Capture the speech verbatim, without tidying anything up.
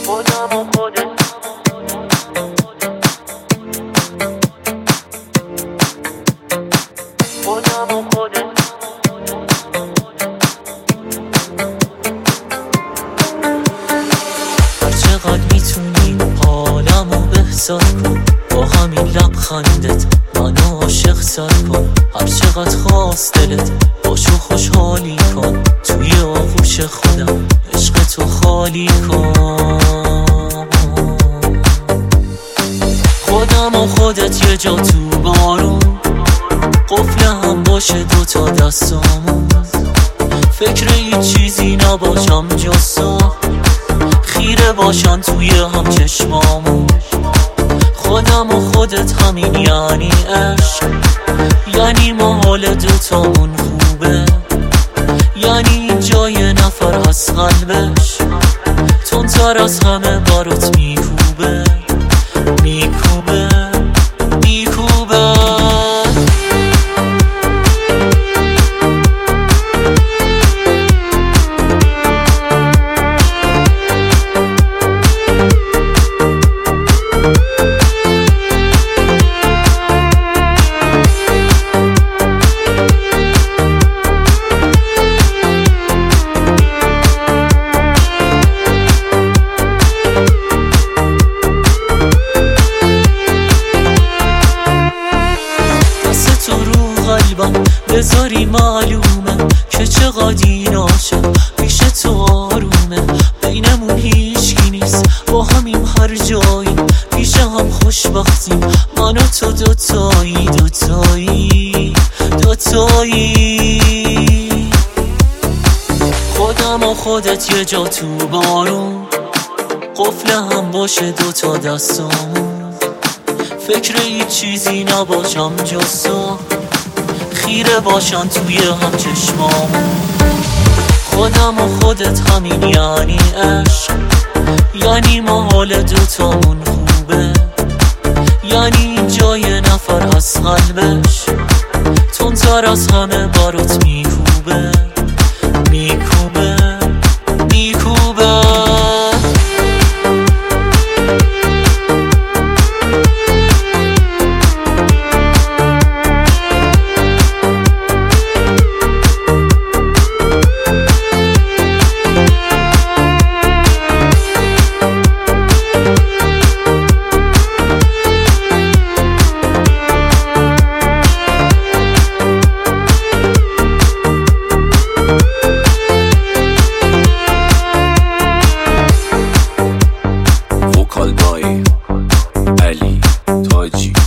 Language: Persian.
خودم و خودت خودم و خودت هر چقدر میتونیم حالمو بهتر کن، با همین لبخندت منو عاشق سر کن. هر چقدر خواست دلت باشو خوشحالی کن، توی آغوش خودم عشق تو خالی کن. خودم و خودت یه جا تو بارون، قفل هم باشه دوتا دستامون. فکر هیچ چیزی نباشم جز تو، خیره باشن توی هم چشمامون. خودم و خودت همین یعنی عشق، یعنی ما حال دوتامون خوبه، یعنی این جای نفر از قلبش تندتر از همه بارت میکوبه میکوبه میکوبه. بذاری معلومه که چقدر این عاشق پیش تو آرومه. بینمون هیچکی نیست، با همیم هر جایی پیش هم خوشبختیم. من و تو دوتایی دوتایی دوتایی. خودم و خودت یه جا تو بارون، قفل هم باشه دوتا دستامون. فکر هیچ چیزی نباشم جز تو، خیره باشن توی هم چشمامون. خودم و خودت همین یعنی عشق، یعنی ما حال دوتامون خوبه، یعنی این جای نفر از قلبش تندتر از همه بارت میکوبه میکوبه میکوبه. Ali Taji